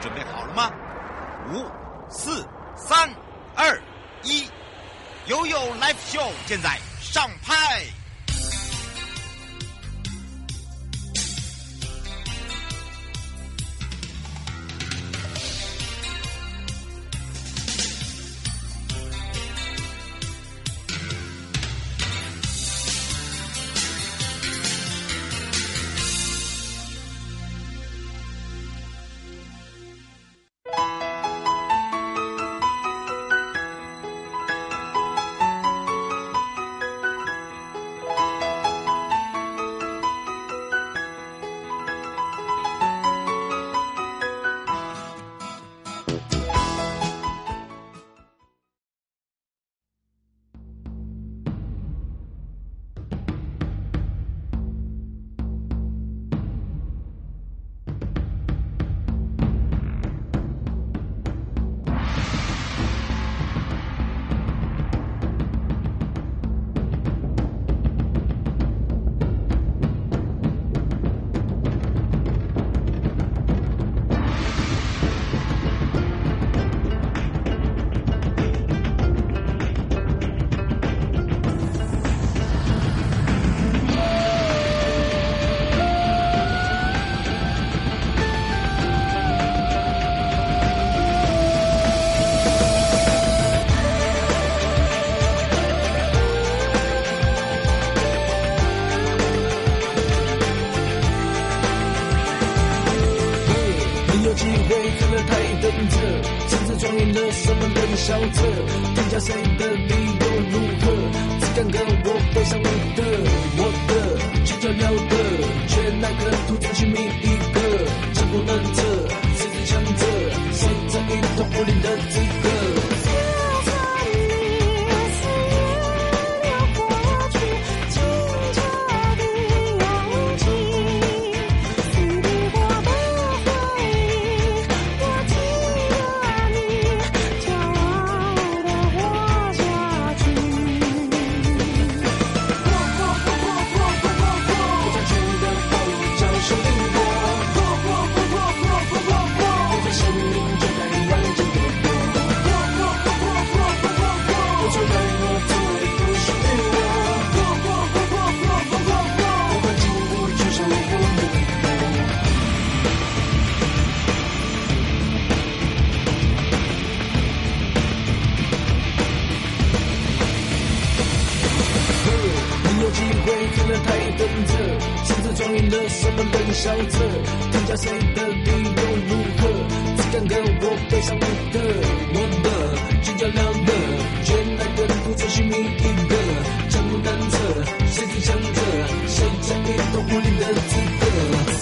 准备好了吗？5、4、3、2、1，悠悠 Live Show 现在上拍。 笑着评价谁的理由如何，只敢跟我背上你的我的，去跳聊的，却奈何独自去觅一个，强不能测，谁是强者，谁在一统武林的资格。笑着评价谁的理由如何，只敢跟我背上你的我的，去较量的，却奈何独自去觅一个，强不难测，谁是强者，谁在一统武林的资格。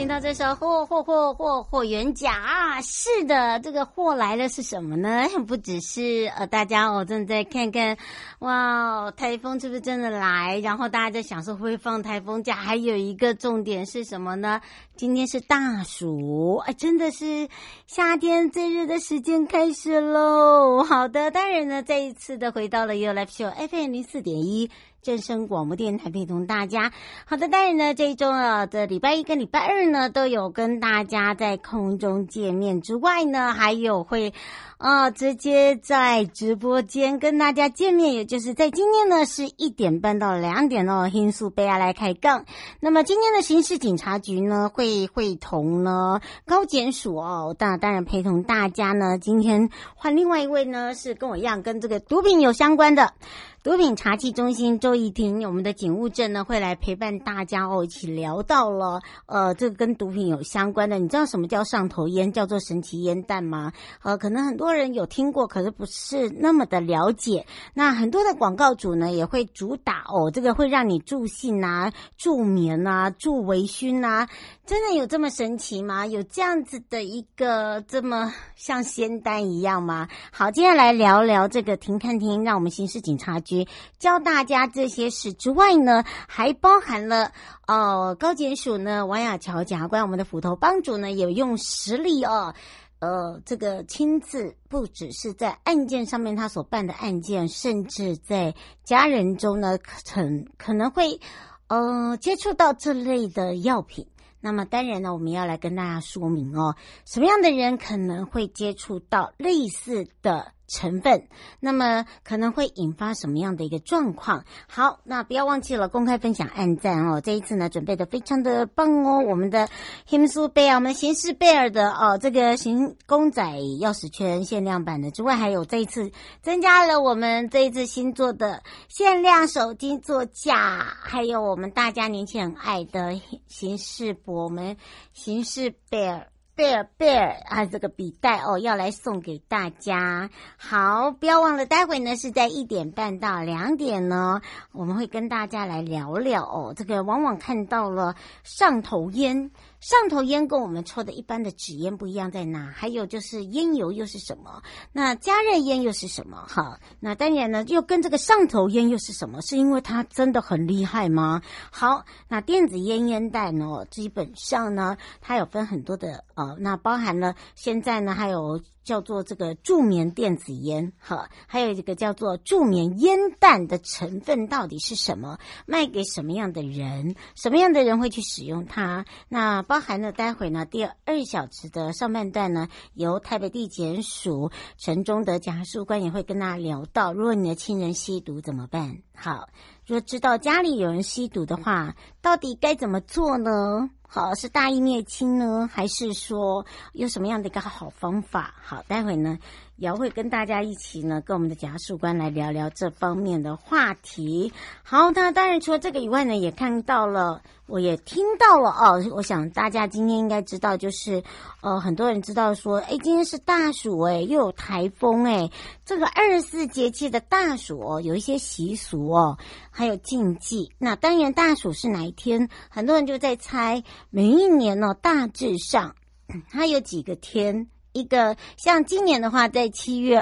听到这首霍元甲啊，是的，这个祸来了是什么呢？不只是大家正在看看，哇，台风是不是真的来？然后大家在想说会不会放台风假？还有一个重点是什么呢？今天是大暑，真的是夏天最热的时间开始喽。好的，当然呢，再一次的回到了 You Live Show FM 04.1。正声广播电台陪同大家。好的，当然呢，这一周的礼拜一跟礼拜二呢，都有跟大家在空中见面之外呢，还有会直接在直播间跟大家见面，也就是在今天呢是1点半到2点新宿贝亚来开杠。那么今天的刑事警察局呢会同呢高检署当然陪同大家呢，今天换另外一位呢是跟我一样跟这个毒品有相关的毒品查缉中心周怡婷，我们的警务证呢会来陪伴大家一起聊到了这个跟毒品有相关的。你知道什么叫上头烟，叫做神奇烟弹吗？可能很多人有听过，可是不是那么的了解。那很多的广告主呢也会主打这个会让你助兴啊、助眠啊、助微醺啊，真的有这么神奇吗？有这样子的一个这么像仙丹一样吗？好，接下来聊聊这个停看听，让我们刑事警察局教大家这些事之外呢，还包含了高检署呢王雅乔检察官，我们的斧头帮主呢也用实力这个亲自不只是在案件上面他所办的案件，甚至在家人中呢可能会接触到这类的药品。那么当然呢，我们要来跟大家说明什么样的人可能会接触到类似的成分，那么可能会引发什么样的一个状况。好，那不要忘记了公开分享按赞这一次呢准备的非常的棒我们的刑事贝尔，我们刑事贝尔的这个公仔钥匙圈限量版的之外，还有这一次增加了我们这一次新做的限量手机座架，还有我们大家年轻人爱的刑事博，我们刑事贝尔这个笔袋要来送给大家。好，不要忘了待会呢是在1点半到2点呢，我们会跟大家来聊聊这个往往看到了上头烟跟我们抽的一般的纸烟不一样在哪？还有就是烟油又是什么？那加热烟又是什么？好，那当然呢又跟这个上头烟又是什么？是因为它真的很厉害吗？好，那电子烟弹基本上呢它有分很多的那包含了现在呢还有叫做这个助眠电子烟，还有这个叫做助眠烟弹的成分到底是什么？卖给什么样的人？什么样的人会去使用它？那包含了待会呢第2小时的上半段呢，由台北地检署陈忠德检察事务官也会跟大家聊到，如果你的亲人吸毒怎么办？好，如果知道家里有人吸毒的话，到底该怎么做呢？好，是大义灭亲呢，还是说有什么样的一个好方法？好，待会呢也会跟大家一起呢跟我们的检察事务官来聊聊这方面的话题。好，那当然除了这个以外呢，也看到了，我也听到了我想大家今天应该知道，就是很多人知道说今天是大暑又有台风这个24节气的大暑有一些习俗还有禁忌。那当然大暑是哪一天，很多人就在猜，每一年大致上它有几个天，一个像今年的话在7月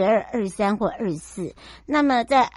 22、23或24，那么在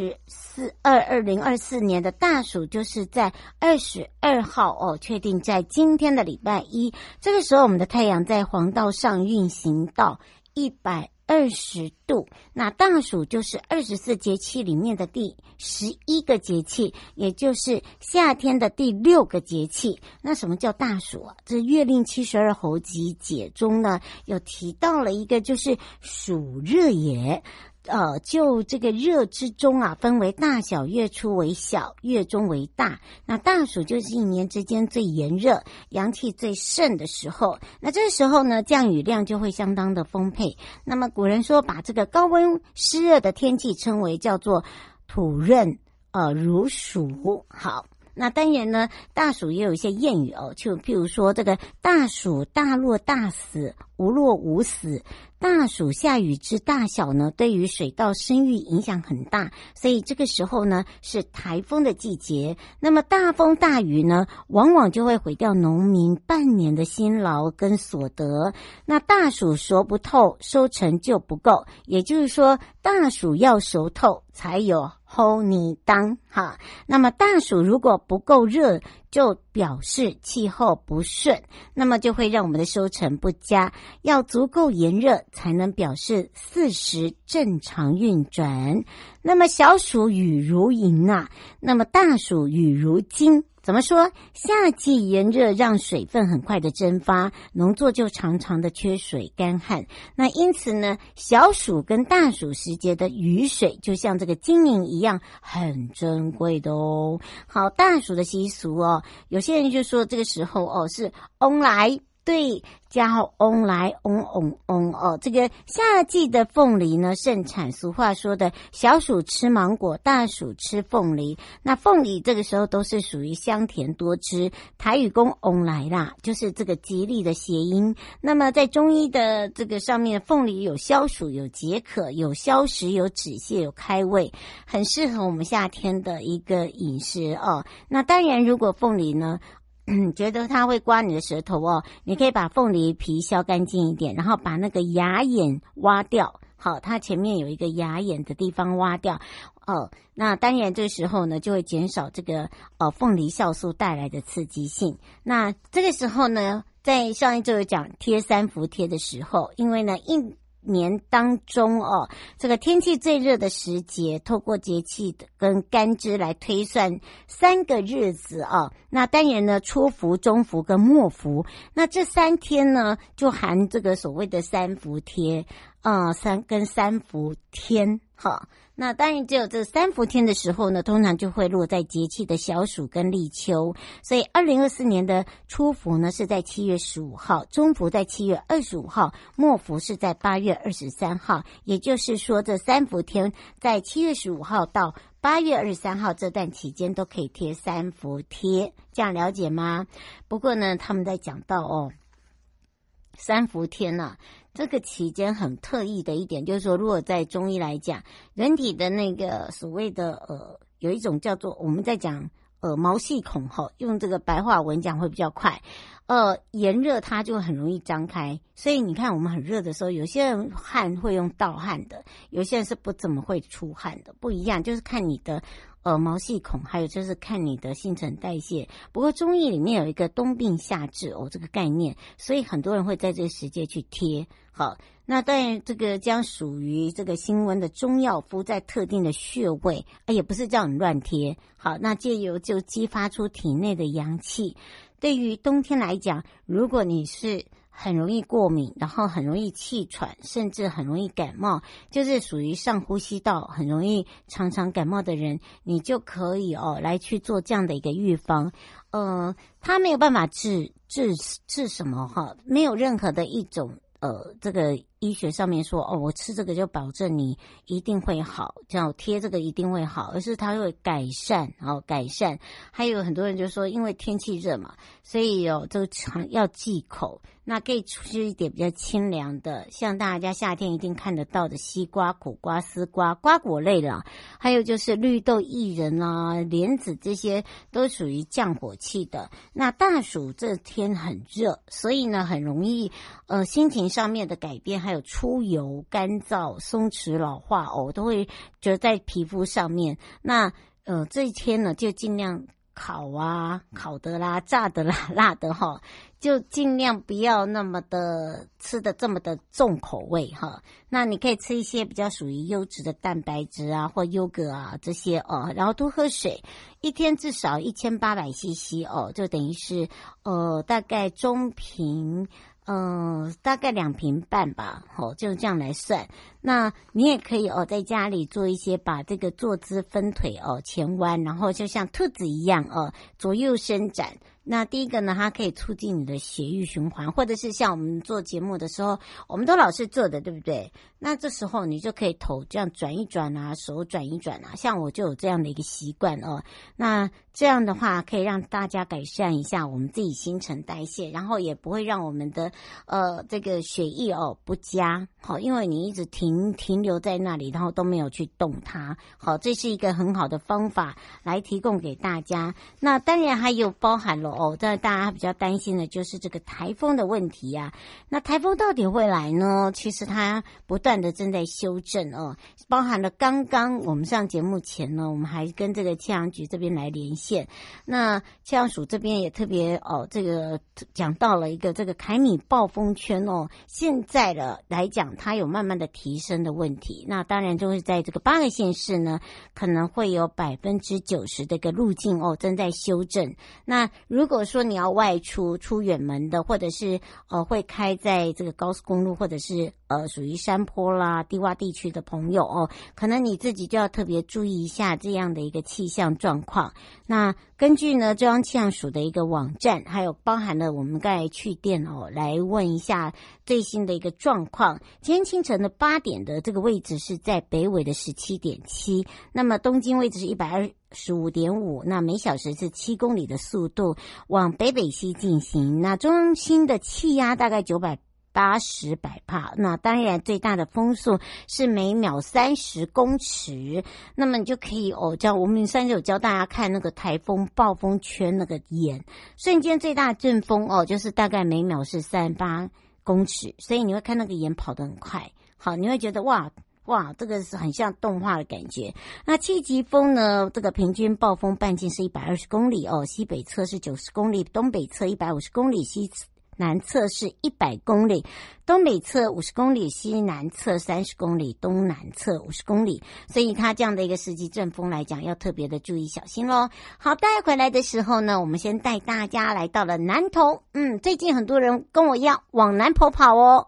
2024年的大暑就是在22号确定在今天的礼拜一，这个时候我们的太阳在黄道上运行到120度，那大暑就是24节气里面的第11个节气，也就是夏天的第6个节气。那什么叫大暑这月令72候集解中呢有提到了一个，就是暑热也。就这个热之中分为大小，月初为小，月中为大。那大暑就是一年之间最炎热、阳气最盛的时候。那这时候呢，降雨量就会相当的丰沛。那么古人说，把这个高温湿热的天气称为叫做土润如暑。好， 那当然呢，大暑也有一些谚语哦，就譬如说这个大暑大落大死，无落无死。大暑下雨之大小呢，对于水稻生育影响很大，所以这个时候呢是台风的季节。那么大风大雨呢，往往就会毁掉农民半年的辛劳跟所得。那大暑熟不透，收成就不够，也就是说大暑要熟透才有齁泥当哈。那么大暑如果不够热，就表示气候不顺，那么就会让我们的收成不佳。要足够炎热才能表示四时正常运转。那么小暑雨如银啊，那么大暑雨如金。怎么说？夏季炎热让水分很快的蒸发，农作就常常的缺水干旱。那因此呢，小暑跟大暑时节的雨水就像这个金银一样很珍贵的哦。好，大暑的习俗哦，有些人就说这个时候哦是翁来。对，加号翁来翁哦，这个夏季的凤梨呢盛产，俗话说的小暑吃芒果，大暑吃凤梨。那凤梨这个时候都是属于香甜多汁，台语公翁来啦，就是这个吉利的谐音。那么在中医的这个上面，凤梨有消暑、有解渴、有消食、有止泻、有开胃，很适合我们夏天的一个饮食哦。那当然，如果凤梨呢，觉得它会刮你的舌头哦，你可以把凤梨皮削干净一点，然后把那个牙眼挖掉。好，它前面有一个牙眼的地方挖掉哦。那当然这个时候呢，就会减少这个凤梨酵素带来的刺激性。那这个时候呢，在上一周有讲贴三伏贴的时候，因为呢年当中哦，这个天气最热的时节，透过节气跟干支来推算3个日子哦。那当然呢，初伏、中伏跟末伏，那这3天呢，就含这个所谓的三伏贴，三伏天，好。那当然只有这三伏天的时候呢，通常就会落在节气的小暑跟立秋。所以2024年的初伏呢是在7月15号，中伏在7月25号，末伏是在8月23号。也就是说，这三伏天在7月15号到8月23号这段期间都可以贴三伏贴，这样了解吗？不过呢，他们在讲到三伏天啊，这个期间很特异的一点就是说，如果在中医来讲，人体的那个所谓的有一种叫做我们在讲毛细孔用这个白话文讲会比较快。炎热它就很容易张开，所以你看我们很热的时候，有些人汗会用盗汗的，有些人是不怎么会出汗的，不一样，就是看你的毛细孔，还有就是看你的新陈代谢。不过中医里面有一个冬病夏治这个概念，所以很多人会在这个时节去贴。好，那当然这个将属于这个辛温的中药敷在特定的穴位，也不是叫你乱贴。好，那借由就激发出体内的阳气。对于冬天来讲，如果你是很容易过敏，然后很容易气喘，甚至很容易感冒，就是属于上呼吸道很容易常常感冒的人，你就可以来去做这样的一个预防。它没有办法治什么没有任何的一种这个医学上面说我吃这个就保证你一定会好，这样贴这个一定会好，而是它会改善。还有很多人就说，因为天气热嘛，所以这个要忌口。那可以吃一点比较清凉的，像大家夏天一定看得到的西瓜、苦瓜、丝瓜、瓜果类啦，还有就是绿豆、薏仁啊、莲子，这些都属于降火气的。那大暑这天很热，所以呢很容易心情上面的改变，还有出油、干燥、松弛、老化都会觉得在皮肤上面。那这一天呢就尽量烤的啦、炸的啦、辣的就尽量不要那么的吃的这么的重口味那你可以吃一些比较属于优质的蛋白质啊或优格啊这些然后多喝水，一天至少1800cc就等于是大概中瓶大概2瓶半吧就这样来算。 那你也可以在家里做一些把这个坐姿分腿前弯，然后就像兔子一样左右伸展。那第一个呢，它可以促进你的血液循环，或者是像我们做节目的时候，我们都老是做的，对不对？那这时候你就可以头这样转一转啊，手转一转啊，像我就有这样的一个习惯那这样的话可以让大家改善一下我们自己新陈代谢，然后也不会让我们的这个血液不佳，好，因为你一直停留在那里，然后都没有去动它，好，这是一个很好的方法来提供给大家。那当然还有包含了但大家比较担心的就是这个台风的问题啊。那台风到底会来呢？其实它不断的正在修正包含了刚刚我们上节目前呢，我们还跟这个气象局这边来连线。那气象署这边也特别这个讲到了一个这个凯米暴风圈现在的来讲它有慢慢的提升的问题。那当然就是在这个8个县市呢，可能会有90%的一个路径正在修正。那如果说你要外出远门的，或者是会开在这个高速公路，或者是属于山坡啦低洼地区的朋友可能你自己就要特别注意一下这样的一个气象状况。那根据呢中央气象署的一个网站，还有包含了我们刚才去电来问一下最新的一个状况。今天清晨的8点的这个位置是在北纬的 17.7， 那么东经位置是125.5， 那每小时是7公里的速度往北西进行。那中心的气压大概980百帕，那当然最大的风速是每秒30公尺。那么你就可以教我们上次有教大家看那个台风暴风圈那个眼，瞬间最大的阵风就是大概每秒是38公尺，所以你会看那个眼跑得很快，好，你会觉得哇，这个是很像动画的感觉。那7级风呢，这个平均暴风半径是120公里西北侧是90公里，东北侧150公里，西南侧是100公里，东北侧50公里，西南侧30公里，东南侧50公里。所以它这样的一个实际阵风来讲，要特别的注意小心咯。好，带回来的时候呢，我们先带大家来到了南投。最近很多人跟我一样往南投跑哦。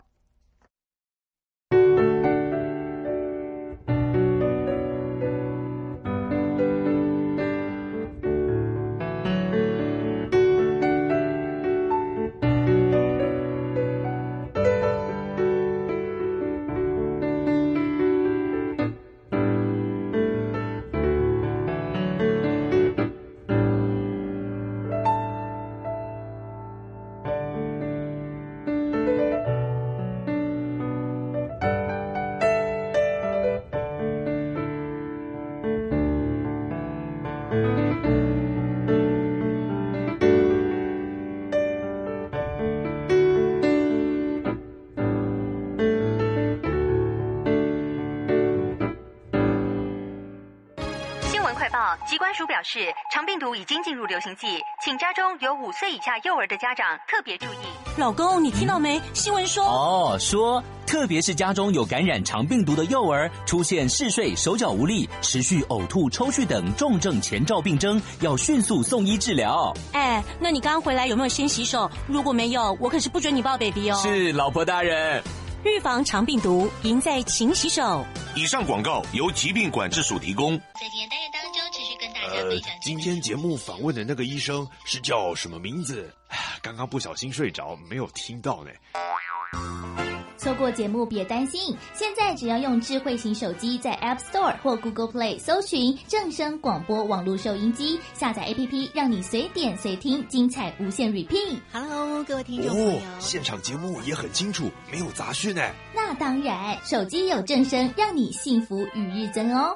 疾管署表示，肠病毒已经进入流行季，请家中有5岁以下幼儿的家长特别注意。 老公，你听到没？新闻说说特别是家中有感染肠病毒的幼儿，出现嗜睡、手脚无力、持续呕吐、抽搐等重症前兆病征，要迅速送医治疗。 那你刚回来有没有先洗手？如果没有，我可是不准你抱 baby 哦。 是，老婆大人。 预防肠病毒，赢在勤洗手。 以上广告由疾病管制署提供。 在今天单元当中，持续跟大家分享。 今天节目访问的那个医生是叫什么名字？刚刚不小心睡着，没有听到呢。 错过节目别担心，现在只要用智慧型手机在 App Store 或 Google Play 搜寻正声广播网络收音机，下载 APP 让你随点随听，精彩无限 repeat。 Hello， 各位听众朋友， 现场节目也很清楚，没有杂讯呢。 那当然，手机有正声，让你幸福与日增哦。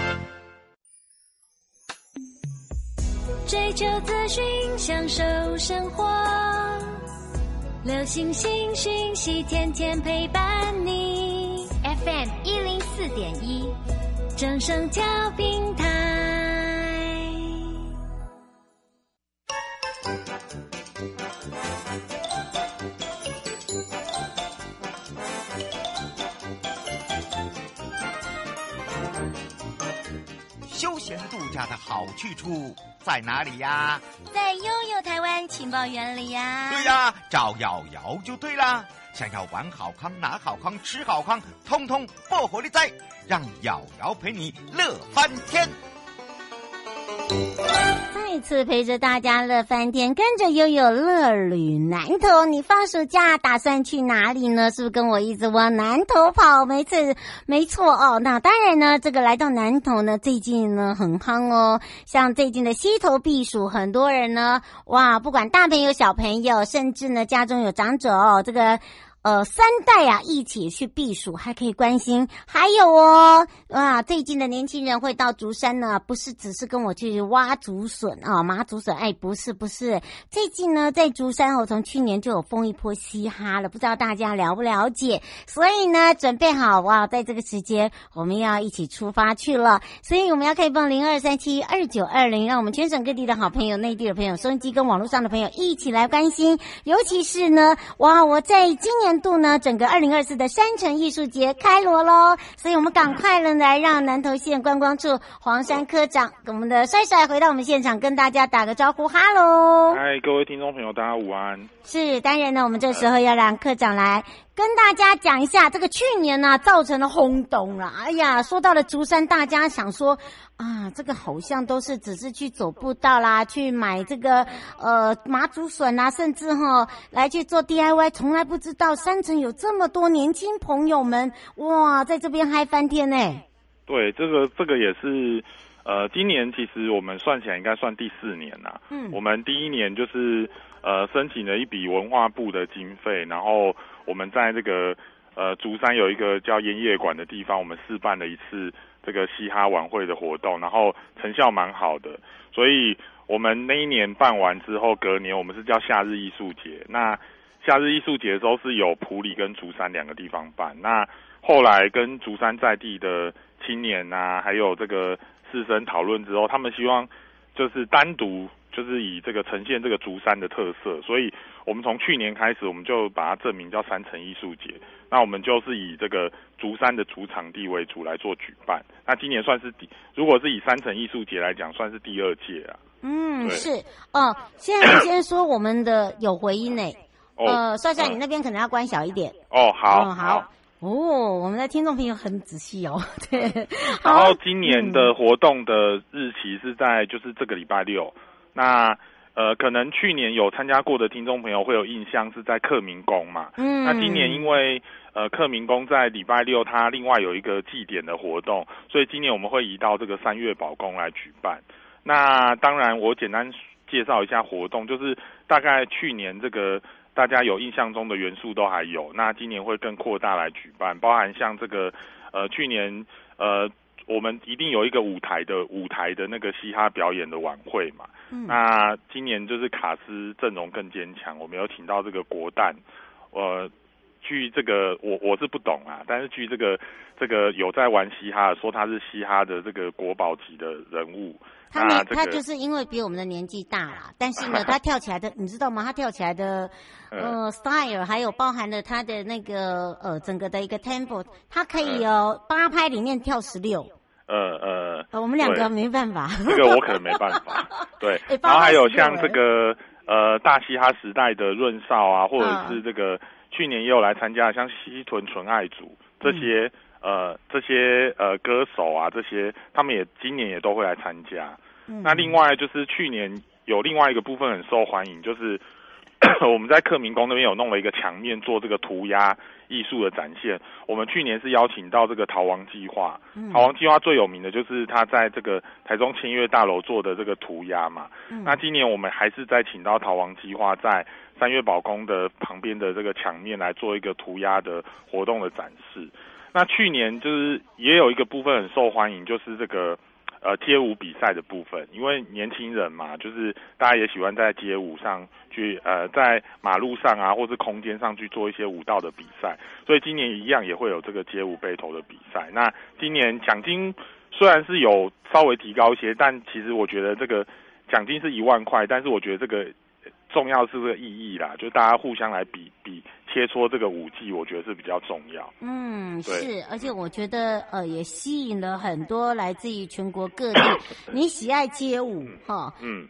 追求资讯，享受生活，流行新讯息，天天陪伴你。 FM 104.1 正声调频台。 休闲度假的好去处在哪里呀？ 在悠悠台湾情报园里呀。 对呀，找瑶瑶就对啦。 想要玩好康、拿好康、吃好康，通通不活力在，让瑶瑶陪你乐翻天。 再次陪着大家乐翻天，跟着悠悠乐旅南投。你放暑假打算去哪里呢？是不是跟我一直往南投跑？没错哦。那当然呢，这个来到南投呢，最近呢很夯哦。像最近的溪头避暑，很多人呢，哇，不管大朋友小朋友，甚至呢家中有长者哦，这个三代啊一起去避暑，还可以关心。还有哦，最近的年轻人会到竹山呢，不是只是跟我去挖竹笋啊，麻竹笋，不是。最近呢，在竹山从去年就有封一波嘻哈了，不知道大家了不了解？所以呢，准备好哇，在这个时间我们要一起出发去了。所以我们要开放02372920，让我们全省各地的好朋友、内地的朋友、收音机跟网络上的朋友一起来关心。尤其是呢，哇，我在今年度呢，整个2024的山城艺术节开锣咯，所以我们赶快了来让南投县观光处黄山科长跟我们的帅帅回到我们现场，跟大家打个招呼，哈喽！ 嗨，各位听众朋友，大家午安。是， 当然呢，我们这时候要让科长来跟大家讲一下，这个去年呢造成了轰动了。哎呀，说到了竹山，大家想说啊，这个好像都是只是去走步道啦，去买这个麻竹笋啊，甚至来去做 DIY， 从来不知道山城有这么多年轻朋友们哇，在这边嗨翻天呢。 对，这个也是今年其实我们算起来应该算第4年啦。我们第1年就是申请了一笔文化部的经费，然后我们在这个竹山有一个叫烟叶馆的地方，我们试办了一次这个嘻哈晚会的活动，然后成效蛮好的，所以我们那一年办完之后，隔年我们是叫夏日艺术节。那夏日艺术节的时候是有埔里跟竹山2个地方办，那后来跟竹山在地的青年啊，还有这个士绅讨论之后，他们希望就是单独就是以这个呈现这个竹山的特色，所以我们从去年开始，我们就把它正名叫山城艺术节。那我们就是以这个竹山的主场地为主来做举办。那今年算是如果是以山城艺术节来讲，算是第2届啊。 是哦。现在先说我们的有回音呢。帅帅，你那边可能要关小一点。好。我们的听众朋友很仔细哦。对。 然后今年的活动的日期是在就是这个礼拜6。那可能去年有参加过的听众朋友会有印象，是在克明宫嘛。那今年因为克明宫在礼拜6它另外有一个祭典的活动，所以今年我们会移到这个三月宝宫来举办。那当然我简单介绍一下活动，就是大概去年这个大家有印象中的元素都还有，那今年会更扩大来举办，包含像这个去年我们一定有一个舞台的那个嘻哈表演的晚会嘛。那今年就是卡司阵容更坚强，我们有请到这个国旦，据这个我是不懂啊，但是据这个有在玩嘻哈的说他是嘻哈的这个国宝级的人物。 他就是因为比我们的年纪大啦，但是呢，他跳起来的，你知道吗？他跳起来的style， 还有包含了他的那个整个的一个 tempo， 他可以8拍里面跳16。我们2个没办法， 这个我可能没办法。对，然后还有像这个大嘻哈时代的润少啊，或者是这个去年也有来参加，像西屯纯爱组这些歌手啊，这些他们也今年也都会来参加。那另外就是去年有另外一个部分很受欢迎，就是我们在克明宫那边有弄了一个墙面做这个涂鸦艺术的展现。我们去年是邀请到这个逃亡计划，逃亡计划最有名的就是他在这个台中千悦大楼做的这个涂鸦嘛。那今年我们还是再请到逃亡计划在三月宝宫的旁边的这个墙面来做一个涂鸦的活动的展示。那去年就是也有一个部分很受欢迎，就是这个街舞比赛的部分，因为年轻人嘛，就是大家也喜欢在街舞上去在马路上啊，或是空间上去做一些舞蹈的比赛，所以今年一样也会有这个街舞背头的比赛。那今年奖金虽然是有稍微提高一些，但其实我觉得这个奖金是1万块，但是我觉得这个重要是这个意义啦，就大家互相来比切磋这个舞技，我觉得是比较重要。 是，而且我觉得也吸引了很多来自于全国各地你喜爱街舞哈。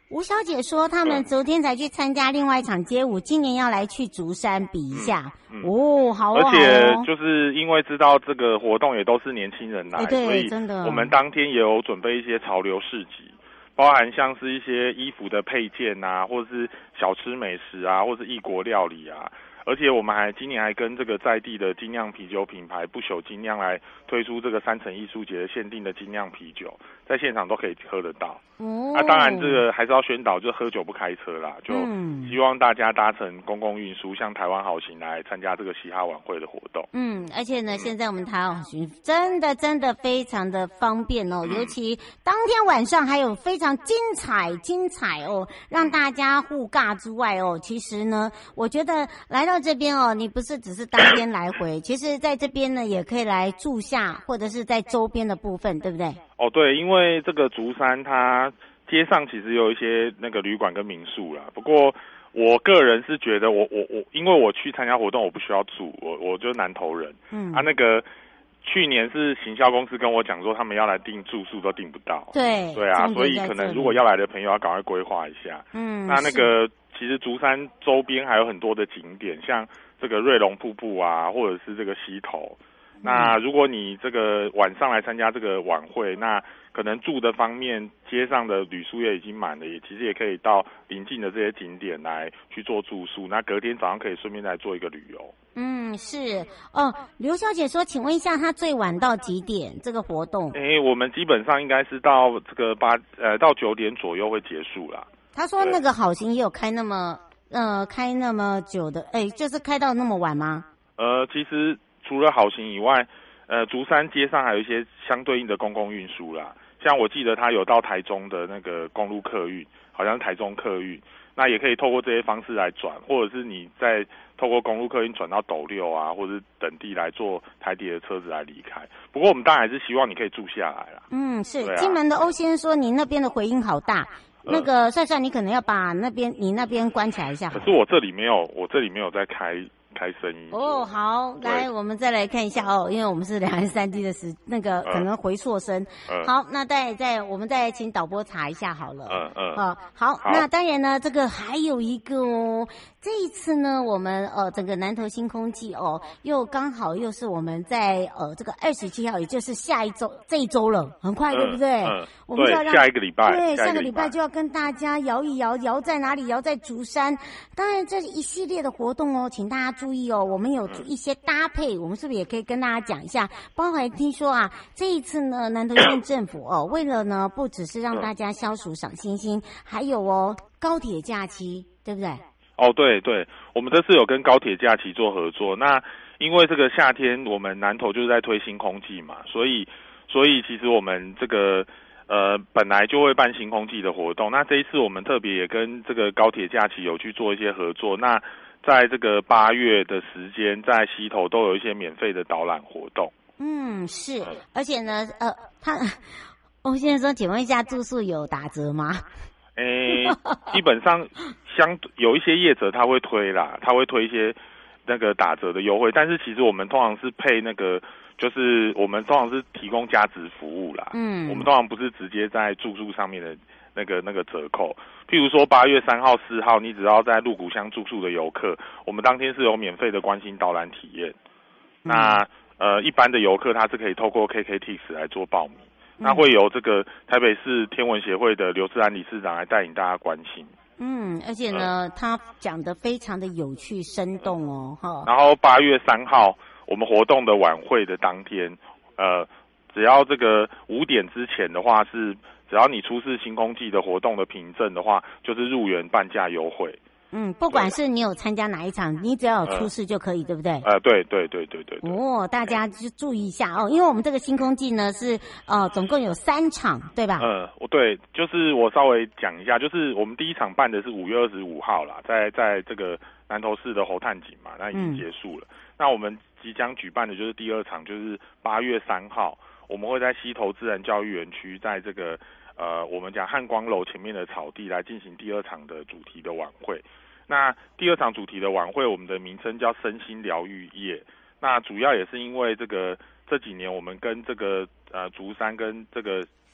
吴小姐说，他们昨天才去参加另外一场街舞，今年要来去竹山比一下。好哦。 而且就是因为知道这个活动也都是年轻人来，所以真的， 我们当天也有准备一些潮流市集，包含像是一些衣服的配件啊，或者是小吃美食啊，或是异国料理啊。而且我们今年还跟这个在地的精酿啤酒品牌不朽精酿来推出这个3层艺术节限定的精酿啤酒，在现场都可以喝得到。当然这个还是要宣导，就喝酒不开车啦，就希望大家搭乘公共运输，像台湾好行来参加这个嘻哈晚会的活动。 而且呢，现在我们台湾好行真的非常的方便哦，尤其当天晚上还有非常精彩哦，让大家互尬之外哦，其实呢，我觉得来到这边哦，你不是只是当天来回，其实在这边呢也可以来住下，或者是在周边的部分，对不对？ 对，因为这个竹山它街上其实有一些那个旅馆跟民宿啦，不过我个人是觉得我因为我去参加活动我不需要住，我就是南投人，那个去年是行销公司跟我讲说他们要来订住宿都订不到，对啊，所以可能如果要来的朋友要赶快规划一下。那个其实竹山周边还有很多的景点，像这个瑞龙瀑布啊，或者是这个溪头。那如果你这个晚上来参加这个晚会，那可能住的方面，街上的旅宿业已经满了，其实也可以到邻近的这些景点来去做住宿。那隔天早上可以顺便来做一个旅游。 是哦。刘小姐说，请问一下，她最晚到几点这个活动？ 我们基本上应该是到这个到9点左右会结束啦。 她说那个好行也有开那么久的，就是开到那么晚吗？ 其实除了好行以外，竹山街上还有一些相对应的公共运输啦，像我记得它有到台中的那个公路客运，好像是台中客运，那也可以透过这些方式来转，或者是你再透过公路客运转到斗六啊，或者是等地来坐台铁的车子来离开。不过我们当然还是希望你可以住下来啦。 是。金门的欧先生说，你那边的回音好大。那个帅帅，你可能要把你那边关起来一下。 可是我这里没有在开声音。 好，来，我们再来看一下因为我们是2岸3地的那个可能回错声。好，那我们再请导播查一下好了。好，那当然呢，这个还有一个这一次呢，我们整个南投星空季又刚好又是我们在这个27号，也就是这一周了，很快，对不对？我们就要让下一个礼拜， 对，下个礼拜就要跟大家摇一摇，摇在哪里？摇在竹山。当然，这一系列的活动请大家注意我们有一些搭配，我们是不是也可以跟大家讲一下？包含听说这一次呢，南投县政府为了呢，不只是让大家消暑赏星星，还有高铁假期，对不对？ 对，我们这次有跟高铁假期做合作。那因为这个夏天我们南投就是在推星空季嘛，所以其实我们这个本来就会办星空季的活动。那这一次我们特别也跟这个高铁假期有去做一些合作。那在这个8月的时间，在溪头都有一些免费的导览活动。 是，而且呢，我现在说，请问一下，住宿有打折吗？ 基本上有一些业者他会推啦，他会推一些那个打折的优惠，但是其实我们通常是配那个，就是我们通常是提供加值服务啦。我们通常不是直接在住宿上面的那个折扣。譬如说8月3号、4号，你只要在鹿谷乡住宿的游客，我们当天是有免费的观星导览体验。那一般的游客他是可以透过 KKTix 来做报名。那会由这个台北市天文协会的刘志安理事长来带领大家观星。 而且呢，他讲得非常的有趣生动然后8月3号，我们活动的晚会的当天，只要这个5点之前的话只要你出示星空季的活动的凭证的话，就是入园半价优惠。 不管是你有参加哪一场，你只要有出示就可以，对不对？ 对。 大家就注意一下因为我们这个星空季呢是总共有3场，对吧？ 对，就是我稍微讲一下，就是我们第一场办的是5月25号啦，在这个南投市的猴探井嘛，那已经结束了。那我们即将举办的就是第2场，就是8月3号，我们会在溪头自然教育园区，在这个我们讲汉光楼前面的草地来进行第2场的主题的晚会。那第2场主题的晚会，我们的名称叫身心疗愈夜。那主要也是因为这几年我们跟这个竹山跟这个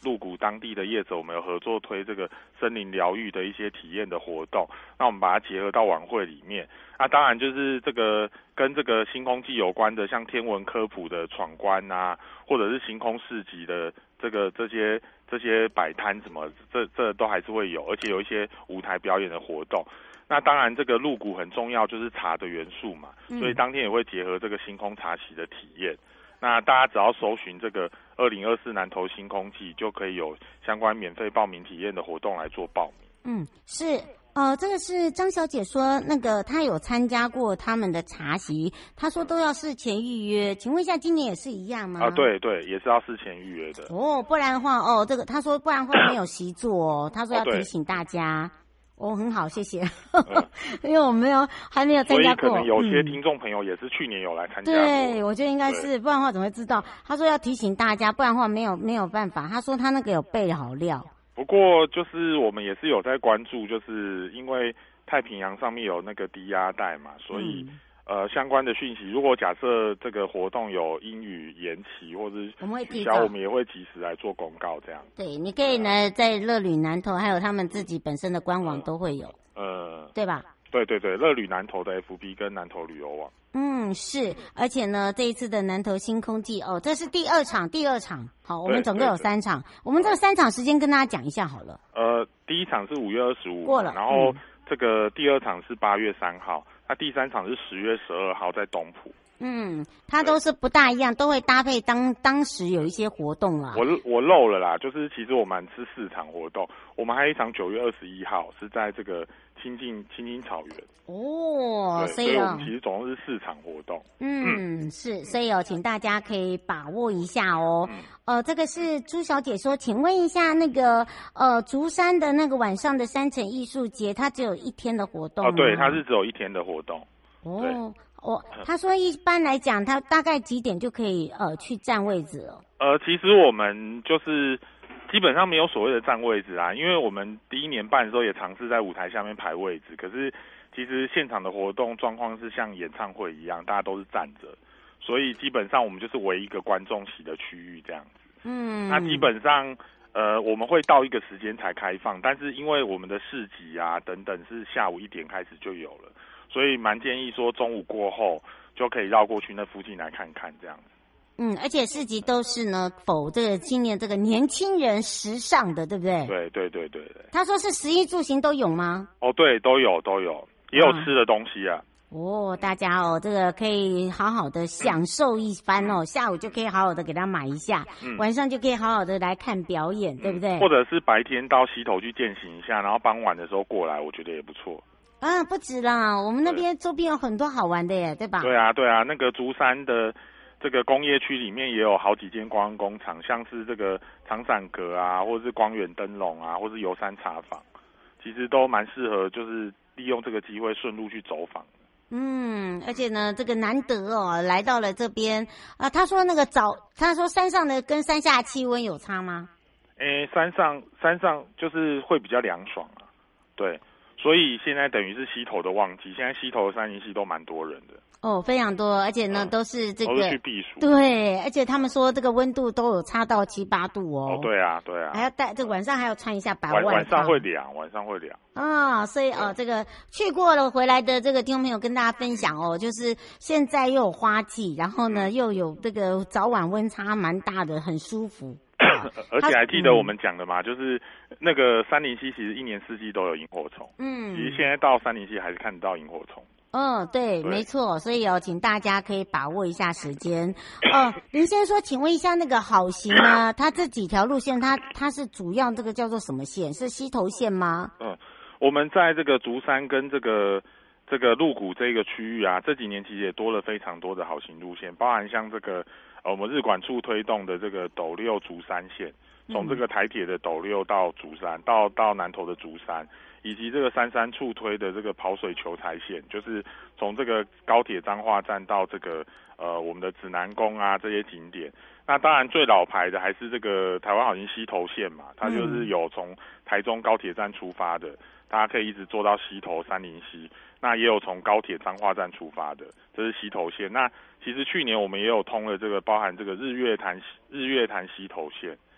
鹿谷当地的业者，我们有合作推这个森林疗愈的一些体验的活动，那我们把它结合到晚会里面。那当然就是这个跟这个星空季有关的，像天文科普的闯关啊，或者是星空市集的这些摆摊什么，这都还是会有，而且有一些舞台表演的活动。那当然，这个鹿谷很重要，就是茶的元素嘛，所以当天也会结合这个星空茶席的体验。那大家只要搜寻这个2024南投星空季，就可以有相关免费报名体验的活动来做报名。 是。这个是张小姐说，那个她有参加过他们的茶席，她说都要事前预约，请问一下，今年也是一样吗？ 对，也是要事前预约的。 不然的话，这个她说不然会没有席座她说要提醒大家。很好，谢谢。因为我还没有参加过， 所以可能有些听众朋友也是去年有来参加过。 对，我觉得应该是，不然的话怎么会知道？他说要提醒大家，不然的话没有办法。他说他那个有备好料。 不过就是我们也是有在关注，就是因为太平洋上面有那个低压带嘛，所以相关的讯息，如果假设这个活动有因雨延期或者取消，我们也会及时来做公告，这样。 对，你可以呢在乐旅南投还有他们自己本身的官网都会有，对吧？ 对，乐旅南投的 FB 跟南投旅游网。 是，而且呢，这一次的南投星空季这是第二场。好，我们总共有3场，我们这个3场时间跟大家讲一下好了。 第一场是5月25 过了， 然后这个第2场是8月3号，那第3场是10月12号在东埔。 它都是不大一样，都会搭配当时有一些活动啦。 我漏了啦，就是其实我们是4场活动，我们还有一场9月21号是在这个清境草原。所以我们其实总共是4场活动。 是，所以请大家可以把握一下哦。这个是朱小姐说，请问一下那个竹山的那个晚上的山城艺术节，它只有1天的活动吗？ 对，它是只有1天的活动。 他说一般来讲，他大概几点就可以去占位置了？ 其实我们就是基本上没有所谓的占位置啊，因为我们第1年办的时候也尝试在舞台下面排位置，可是其实现场的活动状况是像演唱会一样，大家都是站着，所以基本上我们就是唯一一个观众席的区域这样子。那基本上我们会到一个时间才开放，但是因为我们的市集啊等等是下午1点开始就有了。所以蛮建议说中午过后就可以绕过去那附近来看看这样子。 而且市集都是呢否这个今年这个年轻人时尚的，对不对？ 对。 他说是食衣住行都有吗？ 对，都有，也有吃的东西啊。 大家这个可以好好的享受一番下午就可以好好的给他买一下，晚上就可以好好的来看表演，对不对？ 或者是白天到溪头去健行一下，然后傍晚的时候过来，我觉得也不错。 不止啦，我们那边周边有很多好玩的耶，对吧？ 对啊，那个竹山的这个工业区里面也有好几间观光工厂，像是这个长伞阁啊，或者是光远灯笼啊，或是游山茶坊，其实都蛮适合，就是利用这个机会顺路去走访。 而且呢，这个难得来到了这边啊。他说他说山上的跟山下气温有差吗？ 山上就是会比较凉爽啊，对。所以现在等于是溪头的旺季，现在溪头的山林溪都蛮多人的。 非常多，而且呢都是这个都是去避暑。 对，而且他们说这个温度都有差到7、8度哦。 对啊， 还要这晚上还要穿一下白外套。 晚上会凉。 所以这个去过了回来的这个听众朋友跟大家分享就是现在又有花季，然后呢又有这个早晚温差蛮大的，很舒服。 而且还记得我们讲的嘛，就是那个杉林溪其实1年4季都有萤火虫。其实现在到杉林溪还是看得到萤火虫。 对，没错，所以请大家可以把握一下时间。林先生说，请问一下那个好行呢？它这几条路线，它是主要这个叫做什么线？是溪头线吗？ 我们在这个竹山跟这个鹿谷这个区域啊，这几年其实也多了非常多的好行路线，包含像这个我们日管处推动的这个斗六竹山线，从这个台铁的斗六到竹山，到南投的竹山，以及这个三山处推的这个跑水求财线，就是从这个高铁彰化站到这个我们的指南宫啊这些景点。那当然最老牌的还是这个台湾好行溪头线嘛，它就是有从台中高铁站出发的，大家可以一直坐到溪头杉林溪。那也有从高铁彰化站出发的，这是溪头线。那其实去年我们也有通了这个包含这个日月潭溪头线。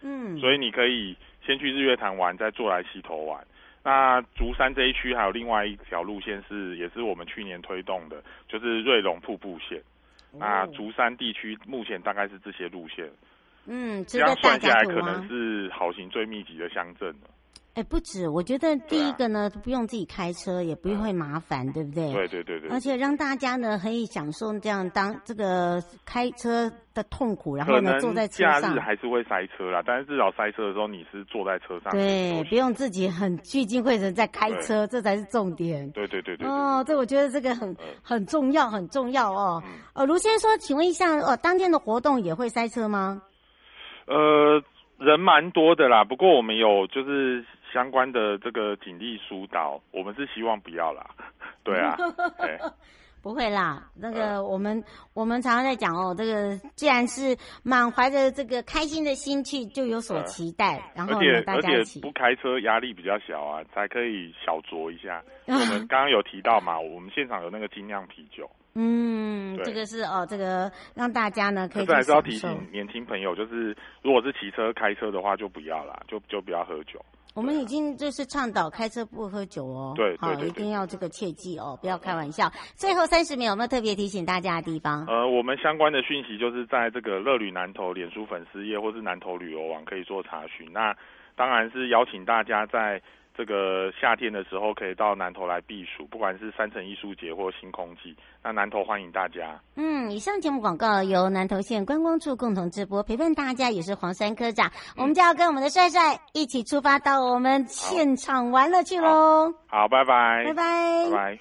所以你可以先去日月潭玩，再坐来溪头玩。那竹山这一区还有另外一条路线也是我们去年推动的，就是瑞隆瀑布线。那竹山地区目前大概是这些路线。这样算下来可能是好行最密集的乡镇了。 不止，我觉得第一个呢，不用自己开车，也不会麻烦，对不对？ 对。 而且让大家呢可以享受这样当这个开车的痛苦，然后呢坐在车上。 假日还是会塞车啦，但是至少塞车的时候你是坐在车上。 对，不用自己很聚精会神在开车，这才是重点。 对。 这我觉得这个很重要，很重要哦。卢先生说，请问一下，当天的活动也会塞车吗？ 人蛮多的啦，不过我们有就是相关的这个警力疏导，我们是希望不要啦。对啊， 不会啦。那个我们常常在讲这个既然是满怀着这个开心的心去，就有所期待，然后呢大家一起。 而且不开车压力比较小啊，才可以小酌一下。我们刚刚有提到嘛，我们现场有那个精酿啤酒。 这个是这个让大家呢可以。 可是还是要提醒年轻朋友，就是如果是骑车开车的话，就不要啦，就不要喝酒。 我们已经就是倡导开车不喝酒哦。 对， 好，一定要这个切记哦，不要开玩笑。最后30秒有没有特别提醒大家的地方？ 我们相关的讯息就是在这个乐旅南投脸书粉丝页或是南投旅游网可以做查询。那当然是邀请大家在这个夏天的时候可以到南投来避暑，不管是山城艺术节或新空季，那南投欢迎大家。 以上节目广告由南投县观光处共同直播，陪伴大家也是黄山科长，我们就要跟我们的帅帅一起出发到我们现场玩乐去喽。 好，拜拜， 拜拜， 拜拜。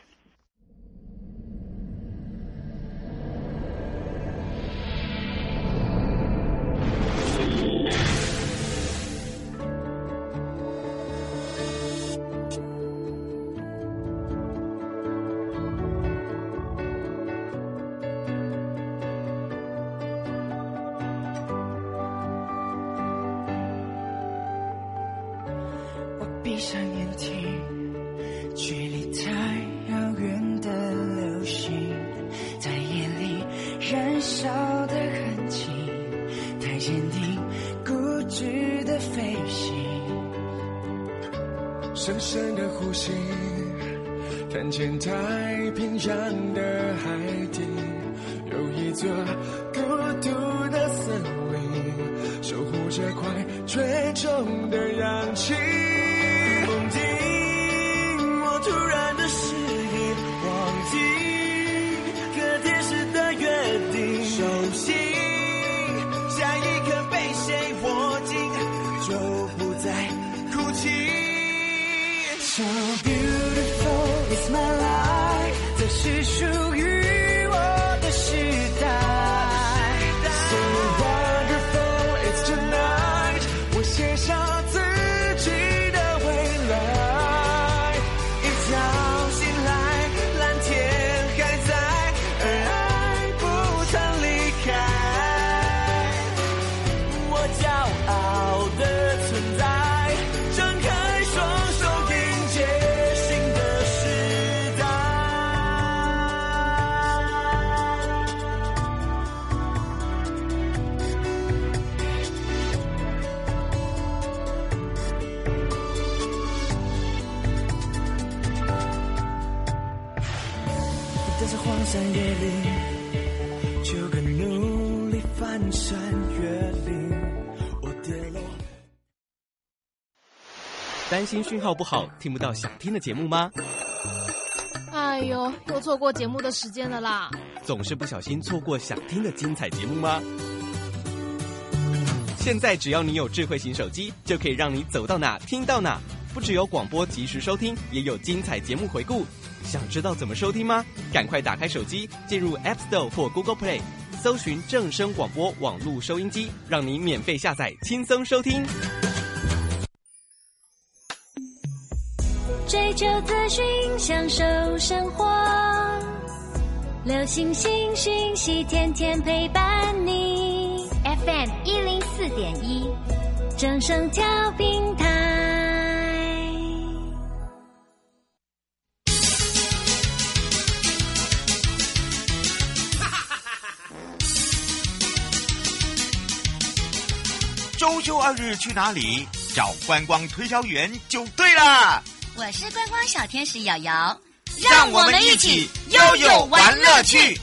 闭上眼睛，距离太遥远的流星，在夜里燃烧的痕迹，太坚定固执的飞行，深深的呼吸，看见太平洋的海底，有一座孤独的森林，守护着快追踪的氧气。梦境，我突然的失忆，忘记和天使的约定，熟悉下一刻被谁握紧，就不再哭泣。So beautiful is my life， 这是属于我的时代。So wonderful it's tonight， 我写下自己的未来，一觉醒来，蓝天还在，而爱不曾离开。我骄傲的存在，张开双手迎接新的时代。但是荒山野岭，就更努力翻山越岭。我跌落。 担心讯号不好，听不到想听的节目吗？ 哎呦，又错过节目的时间了啦！ 总是不小心错过想听的精彩节目吗？现在只要你有智慧型手机，就可以让你走到哪听到哪。不只有广播及时收听，也有精彩节目回顾。想知道怎么收听吗？赶快打开手机，进入 App Store 或 Google Play， 搜寻正声广播网络收音机，让你免费下载，轻松收听。 追求资讯，享受生活，流行新讯息，天天陪伴你。 FM 104.1， 正声调频台。 周休2日去哪里？找观光推销员就对了。 我是观光小天使瑶瑶， 让我们一起悠悠玩乐趣。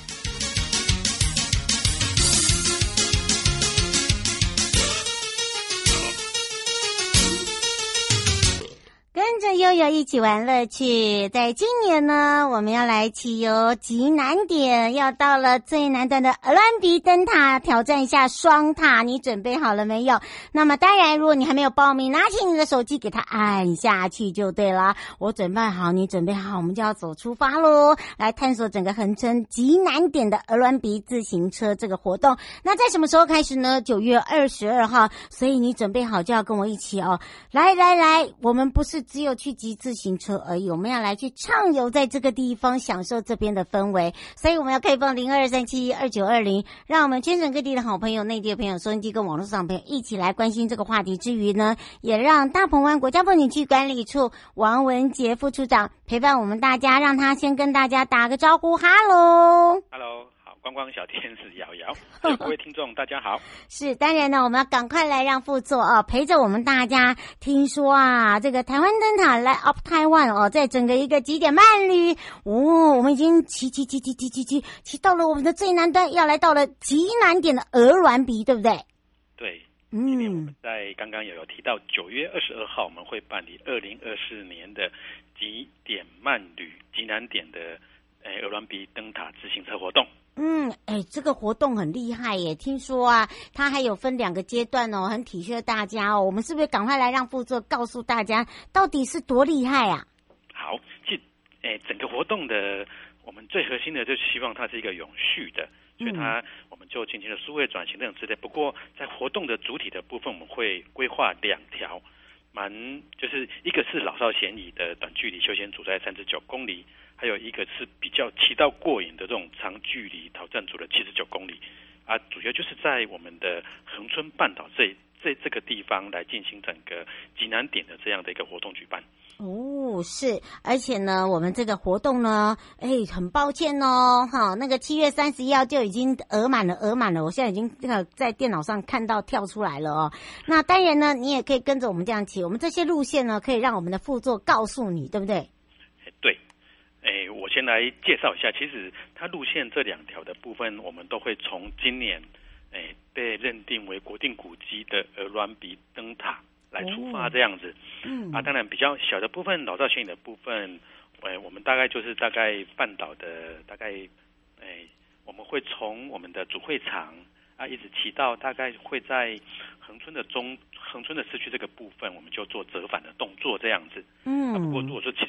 跟着悠悠一起玩乐趣，在今年呢，我们要来骑游极难点，要到了最难段的鹅銮鼻灯塔，挑战一下双塔，你准备好了没有？那么当然，如果你还没有报名，拿起你的手机给它按下去就对了。我准备好，你准备好，我们就要出发咯，来探索整个恒春极难点的鹅銮鼻自行车这个活动。那在什么时候开始呢？9月22号，所以你准备好就要跟我一起哦。来，我们不是只有去骑自行车而已，我们要来去畅游在这个地方，享受这边的氛围。所以我们要开放02372920，让我们全省各地的好朋友、内地的朋友、收音机跟网络上的朋友一起来关心这个话题之余呢，也让大鹏湾国家风景区管理处王文杰副处长陪伴我们大家，让他先跟大家打个招呼。哈喽， 好，观光小天使瑶瑶，各位听众大家好。是， 当然呢，我们要赶快来让副座陪着我们大家。听说啊，这个台湾灯塔 Light Up Taiwan 在整个一个极点慢旅我们已经骑到了我们的最南端，要来到了极难点的鹅銮鼻，对不对？ 对，今天我们在刚刚有提到9月22号我们会办理2024年的极点慢旅极难点的鹅銮鼻灯塔自行车活动。 这个活动很厉害耶！听说啊，它还有分2个阶段哦，很体恤大家哦。我们是不是赶快来让副座告诉大家，到底是多厉害啊？ 好，整个活动的我们最核心的就是希望它是一个永续的，所以我们就进行了数位转型等之类。不过在活动的主体的部分，我们会规划2条，就是一个是老少咸宜的短距离休闲组在39公里。还有一个是比较骑到过瘾的这种长距离挑战组的79公里啊，主要就是在我们的恒春半岛这个地方来进行整个极难点的这样的一个活动举办。 是，而且呢，我们这个活动呢，很抱歉哦，那个7月31号就已经额满了，我现在已经在电脑上看到跳出来了哦。那当然呢，你也可以跟着我们这样骑，我们这些路线呢，可以让我们的副座告诉你，对不对？ 对。我先来介绍一下，其实它路线这2条的部分，我们都会从今年被认定为国定古迹的鹅銮鼻灯塔来出发这样子。当然比较小的部分，老少咸宜的部分，我们大概半岛的我们会从我们的主会场一直骑到大概会在恒春的市区这个部分，我们就做折返的动作这样子。不过如果说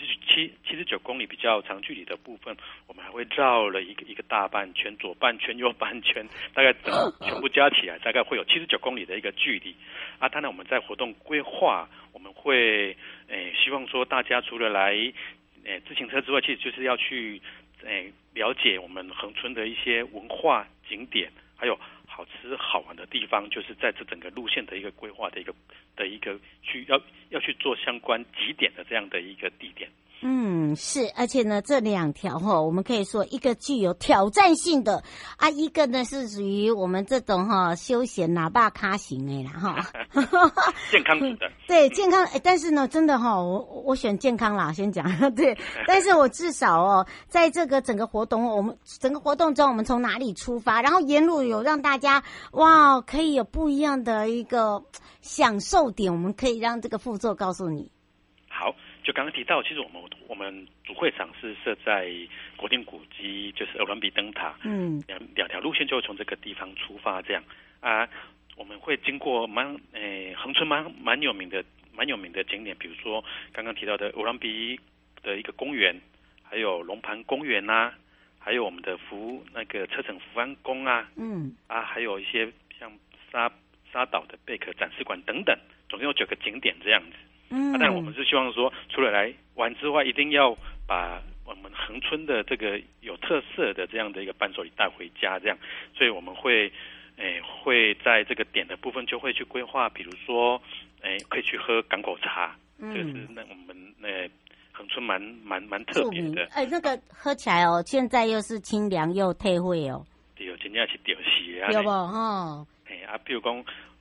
79公里比较长距离的部分，我们还会绕了一个大半圈，左半圈右半圈，大概全部加起来大概会有79公里的一个距离。当然我们在活动规划，我们会希望说大家除了来自行车之外，其实就是要去了解我们恒春的一些文化景点，还有好吃好玩的地方，就是在这整个路线的一个规划的一个要去做相关极点的这样的一个地点。 是，而且呢，这2条我们可以说一个具有挑战性的一个呢是属于我们这种休闲喇叭咖型的啦健康组的。 对，健康但是呢，真的我选健康啦，先讲对。但是我至少在这个整个活动，我们整个活动中，我们从哪里出发，然后沿路有让大家可以有不一样的一个享受点，我们可以让这个副座告诉你。 好。就刚刚提到，其实我们主会场是设在国定古迹，就是鹅銮鼻灯塔。2条路线就会从这个地方出发，这样我们会经过恒春蛮有名的景点，比如说刚刚提到的鹅銮鼻的一个公园，还有龙盘公园还有我们的车城福安宫还有一些像沙岛的贝壳展示馆等等，总共有9个景点这样子。但我们是希望说，除了来玩之外，一定要把我们恒春的这个有特色的这样的一个伴手礼带回家，这样，所以我们会在这个点的部分就会去规划，比如说可以去喝港口茶，这个是我们恒春蛮特别的。 那个喝起来现在又是清凉又退会对，真正是对是对不比如讲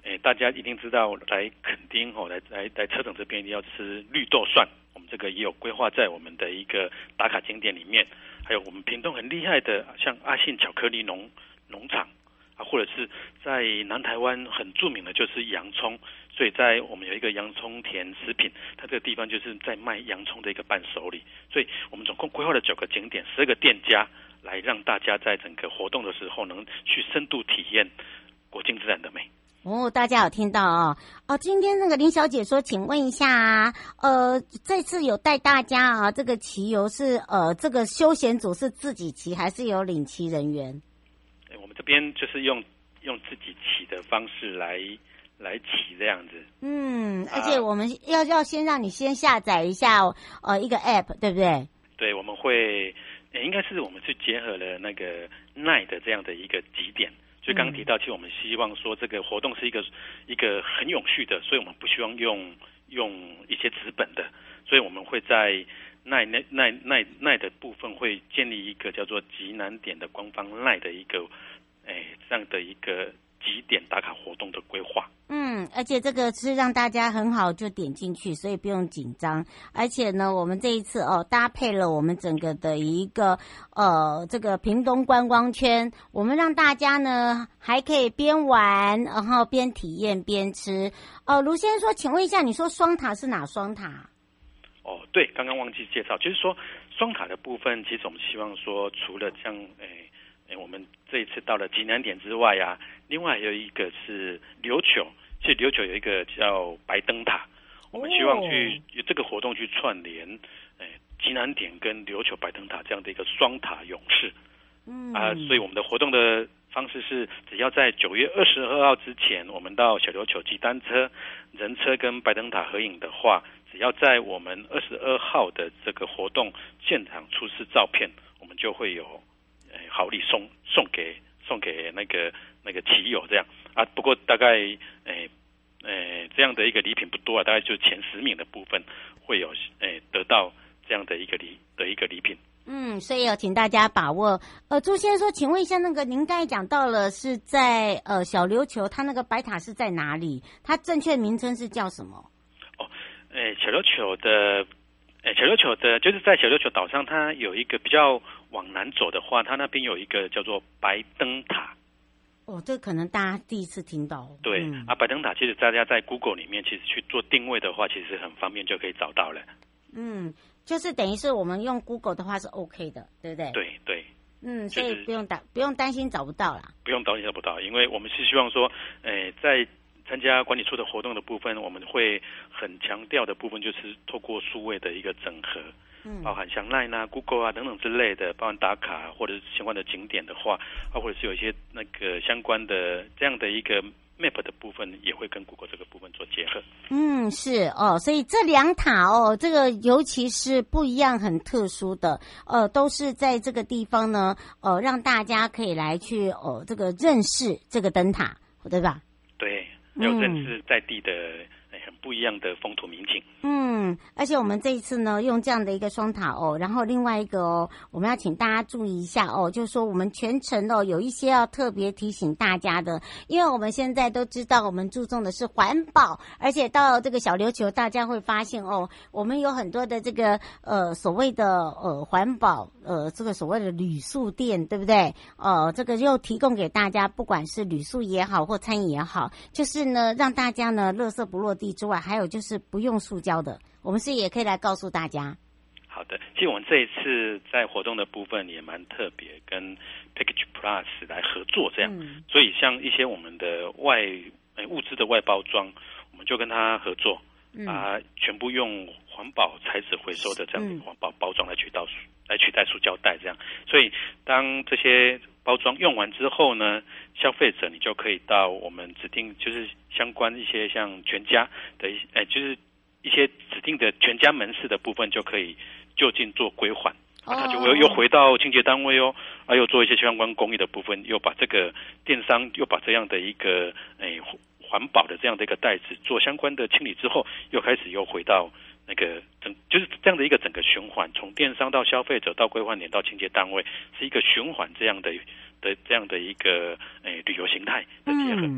大家一定知道来垦丁来车城这边一定要吃绿豆蒜，我们这个也有规划在我们的一个打卡景点里面。还有我们屏东很厉害的，像阿信巧克力农场啊，或者是在南台湾很著名的就是洋葱，所以在我们有一个洋葱田食品，它这个地方就是在卖洋葱的一个伴手礼。所以我们总共规划了9个景点，12个店家，来让大家在整个活动的时候能去深度体验国境自然的美。 大家有听到今天那个林小姐说，请问一下这次有带大家这个骑游是这个休闲组是自己骑还是有领骑人员？ 我们这边就是用自己骑的方式来骑这样子。 而且我们要先让你先下载一下一个 app， 对不对？ 对，我们会应该是我们是结合了那个NIDE的这样的一个极点。就刚刚提到，其实我们希望说这个活动是一个很永续的，所以我们不希望用一些纸本的，所以我们会在奈的部分会建立一个叫做极南点的官方奈的一个这样的一个极点打卡活动的规划。 而且这个是让大家很好就点进去，所以不用紧张。而且呢，我们这一次搭配了我们整个的一个这个屏东观光圈，我们让大家呢还可以边玩，然后边体验边吃。卢先生说，请问一下，你说双塔是哪双塔？ 对，刚刚忘记介绍，就是说双塔的部分，其实我们希望说，除了像我们这一次到了极南点之外啊，另外还有一个是琉球。其实琉球有一个叫白灯塔，我们希望去这个活动去串联极南点跟琉球白灯塔这样的一个双塔勇士。所以我们的活动的方式是，只要在9月22号之前，我们到小琉球骑单车、人车跟白灯塔合影的话，只要在我们22号的这个活动现场出示照片，我们就会有好礼送给那个骑友这样啊。不过大概这样的一个礼品不多啊，大概就前10名的部分会有得到这样的一个礼品。 所以请大家把握。朱先生说，请问一下，那个您刚才讲到了是在小琉球，它那个白塔是在哪里？它正确名称是叫什么？ 小琉球的就是在小琉球岛上，它有一个比较往南走的话，它那边有一个叫做白灯塔。 这可能大家第一次听到。 对白灯塔其实大家在 Google 里面其实去做定位的话，其实很方便就可以找到了。 就是等于是我们用 Google 的话是 OK 的，对不对？ 对。 所以不用担心找不到啦。 不用担心找不到，因为我们是希望说，在参加管理处的活动的部分，我们会很强调的部分就是透过数位的一个整合，包含像 LINE 啊、Google 啊等等之类的，包含打卡或者是相关的景点的话，或者是有一些那个相关的这样的一个 Map 的部分，也会跟 Google 这个部分做结合。 是所以这2塔这个尤其是不一样、很特殊的都是在这个地方呢让大家可以来去这个认识这个灯塔，对吧？ 对。要认识在地的很不一样的风土民情。 而且我们这一次呢，用这样的一个双塔然后另外一个我们要请大家注意一下就是说我们全程有一些要特别提醒大家的，因为我们现在都知道我们注重的是环保，而且到这个小琉球，大家会发现我们有很多的这个所谓的环保这个所谓的旅宿店，对不对？这个又提供给大家，不管是旅宿也好或餐饮也好，就是呢让大家呢垃圾不落地之外，还有就是不用塑胶的，我们是也可以来告诉大家。 好的，其实我们这一次在活动的部分也蛮特别，跟 Package Plus 来合作这样，所以像一些我们的物资的外包装，我们就跟他合作，全部用环保材质回收的这样的环保包装来取代塑胶袋这样。所以当这些包装用完之后呢，消费者你就可以到我们指定就是相关一些像全家的就是一些指定的全家门市的部分就可以就近做归还，他就会又回到清洁单位又做一些相关公益的部分，又把这个电商又把这样的一个环保的这样的一个袋子做相关的清理之后，又开始又回到那个就是这样的一个整个循环，从电商到消费者到归还点到清洁单位，是一个循环这样的一个旅游形态的结合。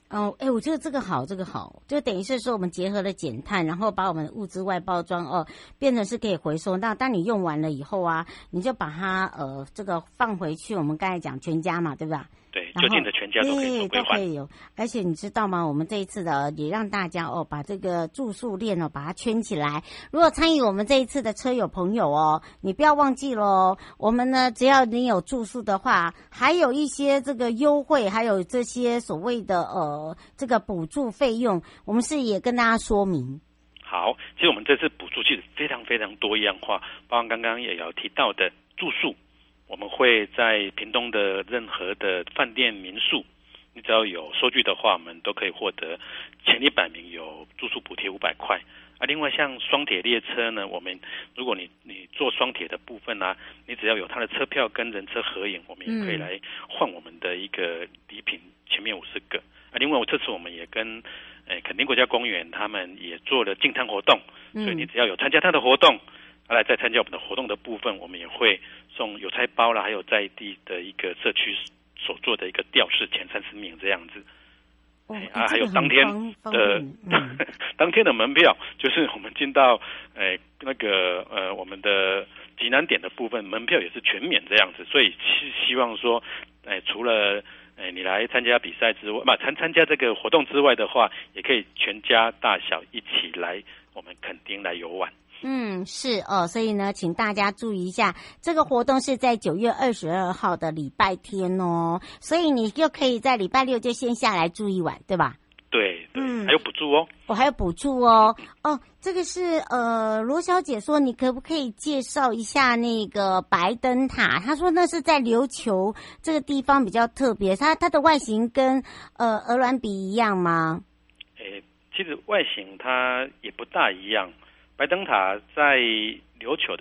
哦，我觉得这个好，就等于是说我们结合了减碳，然后把我们的物资外包装变成是可以回收。那当你用完了以后啊，你就把它这个放回去。我们刚才讲全家嘛，对吧？ 对，就近的全家都可以做归还， 都可以有。而且你知道吗？我们这一次的也让大家把这个住宿链把它圈起来。如果参与我们这一次的车友朋友你不要忘记咯，我们呢只要你有住宿的话，还有一些这个优惠，还有这些所谓的这个补助费用，我们是也跟大家说明。 好，其实我们这次补助其实非常非常多样化，包括刚刚也有提到的住宿。我们会在屏东的任何的饭店民宿，你只要有收据的话，我们都可以获得前100名有住宿补贴500块。另外像双铁列车呢，我们如果你坐双铁的部分啊，你只要有他的车票跟人车合影，我们也可以来换我们的一个礼品，前面50个。另外这次我们也跟垦丁国家公园他们也做了净滩活动，所以你只要有参加他的活动，再参加我们的活动的部分，我们也会送邮差包啦，还有在地的一个社区所做的一个吊饰前30名这样子。还有当天的当天的门票，就是我们进到我们的极南点的部分，门票也是全免这样子。所以希望说，除了你来参加比赛之外，参加这个活动之外的话，也可以全家大小一起来我们垦丁来游玩。 是所以呢，请大家注意一下，这个活动是在9月22号的礼拜天所以你就可以在礼拜6就先下来住一晚，对吧？ 对，还有补助还有补助这个是罗小姐说，你可不可以介绍一下那个白灯塔？她说那是在琉球这个地方比较特别，它的外形跟鹅銮鼻一样吗？ 其实外形它也不大一样。白灯塔在琉球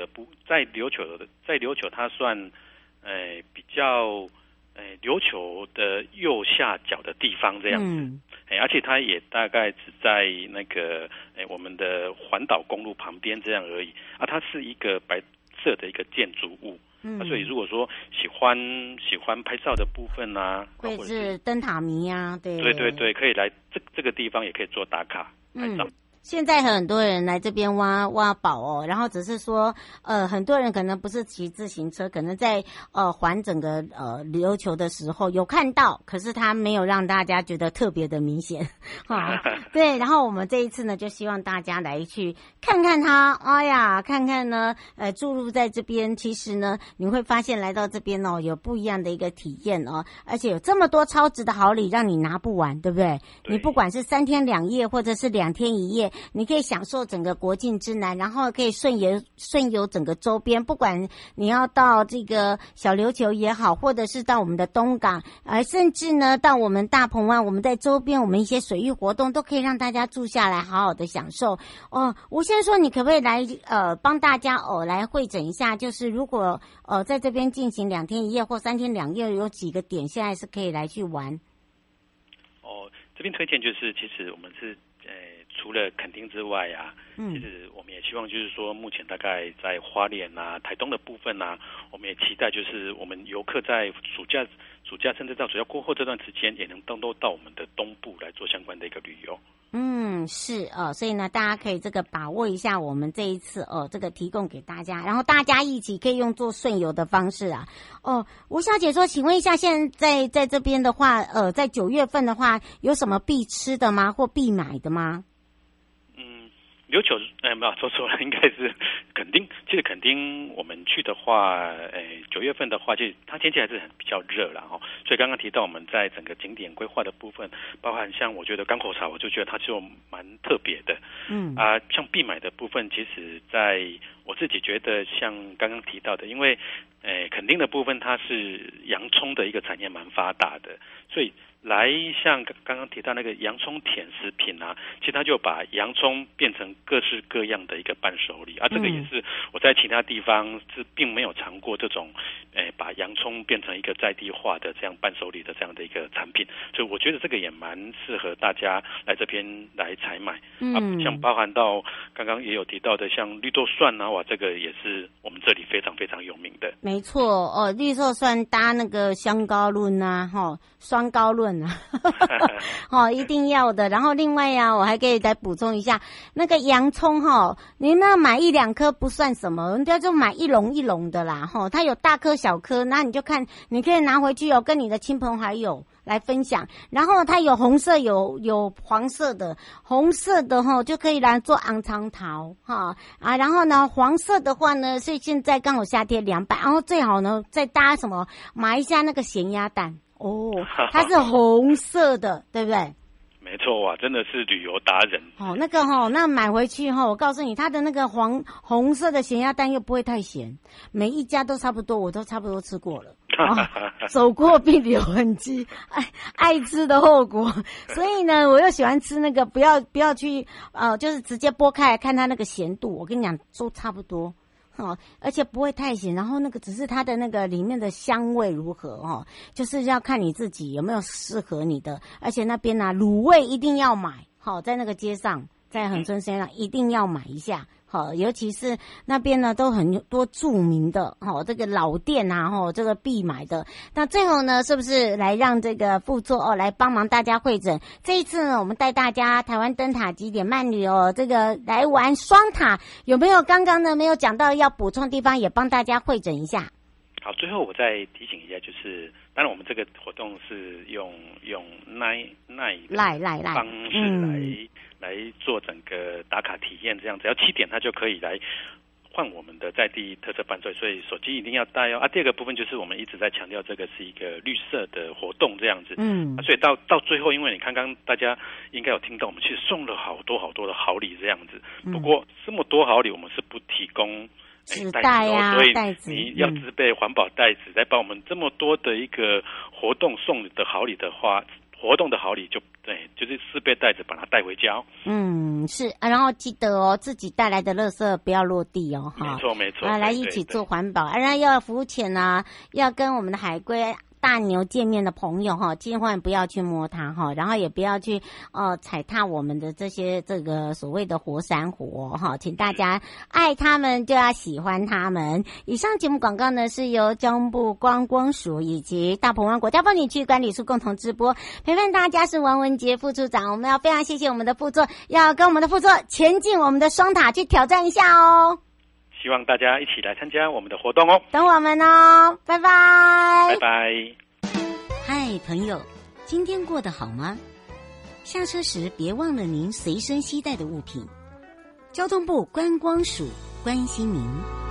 它算比较琉球的右下角的地方这样子，而且它也大概只在那个我们的环岛公路旁边这样而已它是一个白色的一个建筑物，所以如果说喜欢拍照的部分啊， 或者是灯塔迷啊，对， 可以来这个地方也可以做打卡拍照。 现在很多人来这边挖宝然后只是说很多人可能不是骑自行车，可能在环整个琉球的时候有看到，可是他没有让大家觉得特别的明显对，然后我们这一次呢，就希望大家来去看看它，看看呢注入在这边，其实呢你会发现来到这边有不一样的一个体验而且有这么多超值的好礼让你拿不完，对不对？你不管是3天2夜或者是2天1夜，你可以享受整个国境之南，然后可以顺游整个周边，不管你要到这个小琉球也好，或者是到我们的东港，甚至呢到我们大鹏湾，我们在周边我们一些水域活动都可以让大家住下来好好的享受吴先生说，你可不可以来帮大家来会诊一下，就是如果在这边进行2天1夜或3天2夜，有几个点现在是可以来去玩这边推荐就是其实我们是除了垦丁之外其实我们也希望就是说，目前大概在花莲台东的部分我们也期待就是我们游客在暑假甚至到暑假过后这段时间，也能都到我们的东部来做相关的一个旅游。 是所以呢，大家可以这个把握一下我们这一次这个提供给大家，然后大家一起可以用做顺游的方式吴小姐说，请问一下，现在在这边的话在9月份的话，有什么必吃的吗，或必买的吗？ 琉球没有说错了，应该是垦丁。其实垦丁我们去的话，9月份的话，其实它天气还是比较热啦所以刚刚提到我们在整个景点规划的部分，包含像我觉得港口茶，我就觉得它就蛮特别的。像必买的部分，其实在我自己觉得像刚刚提到的，因为垦丁的部分它是洋葱的一个产业蛮发达的，所以来像刚刚提到那个洋葱甜食品其实它就把洋葱变成各式各样的一个伴手礼这个也是我在其他地方是并没有尝过这种把洋葱变成一个在地化的这样伴手礼的这样的一个产品，所以我觉得这个也蛮适合大家来这边来采买像包含到刚刚也有提到的像绿豆蒜这个也是我们这里非常非常有名的。没没错哦，绿色酸搭那个香膏论啊，双膏论啊，一定要的。然后另外呀，我还可以再补充一下，那个洋葱你那买1-2颗不算什么，人家就买一笼一笼的啦，它有大颗小颗，那你就看，你可以拿回去跟你的亲朋好友来分享。然后它有红色有黄色的，红色的就可以来做昂藏桃然后呢黄色的话呢，是现在刚好夏天凉拌，然后最好呢再搭什么，买一下那个咸鸭蛋它是红色的，对不对？ 没错哇，真的是旅游达人那个那买回去我告诉你，它的那个红色的咸鸭蛋又不会太咸，每一家都差不多，我都差不多吃过了走过必留痕迹，爱吃的后果。所以呢，我又喜欢吃那个，不要去就是直接剥开来看它那个咸度，我跟你讲都差不多而且不会太咸，然后那个只是它的那个里面的香味如何就是要看你自己有没有适合你的。而且那边卤味一定要买在那个街上，在恒春街上一定要买一下尤其是那边呢都很多著名的这个老店这个必买的。那最后呢，是不是来让这个副座来帮忙大家会诊？这一次呢，我们带大家台湾灯塔极点慢旅这个来玩双塔，有没有刚刚呢没有讲到要补充的地方，也帮大家会诊一下？ 好，最后我再提醒一下，就是当然我们这个活动是用赖方式来做整个打卡体验，这样只要7点它就可以来换我们的在地特色伴奏，所以手机一定要带第二个部分就是我们一直在强调这个是一个绿色的活动这样子，所以到最后，因为你刚刚大家应该有听到，我们其实送了好多好多的好礼这样子，不过这么多好礼我们是不提供纸袋所以你要自备环保袋子，再把我们这么多的一个活动送的好礼的话，活动的好礼就是4倍袋子把它带回家是然后记得自己带来的垃圾不要落地没错来一起做环保，然后要浮潜要跟我们的海龟大牛见面的朋友千万不要去摸它然后也不要去踩踏我们的这个所谓的活珊瑚请大家爱他们就要喜欢他们。以上节目广告呢是由交通部观光署以及大鹏湾国家风景区管理处共同直播，陪伴大家是王文杰副处长。我们要非常谢谢我们的副座，要跟我们的副座前进我们的双塔去挑战一下希望大家一起来参加我们的活动等我们拜拜拜拜。 嗨朋友，今天过得好吗？下车时别忘了您随身携带的物品。交通部观光署关心您。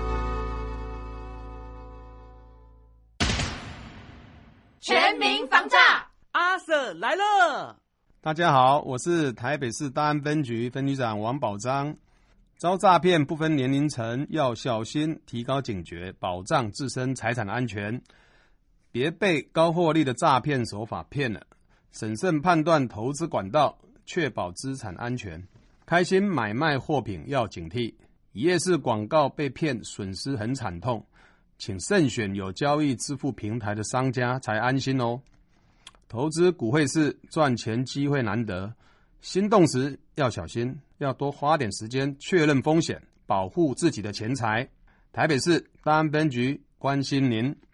全民防诈， 阿 Sir 来了。大家好，我是台北市大安分局分局长王宝章。遭诈骗不分年龄层，要小心，提高警觉，保障自身财产安全，别被高获利的诈骗手法骗了。审慎判断投资管道，确保资产安全。开心买卖货品要警惕，一页式广告被骗，损失很惨痛，请慎选有交易支付平台的商家才安心投资股汇市赚钱机会难得，心动时要小心，要多花点时间确认风险，保护自己的钱财。台北市大安分局关心您。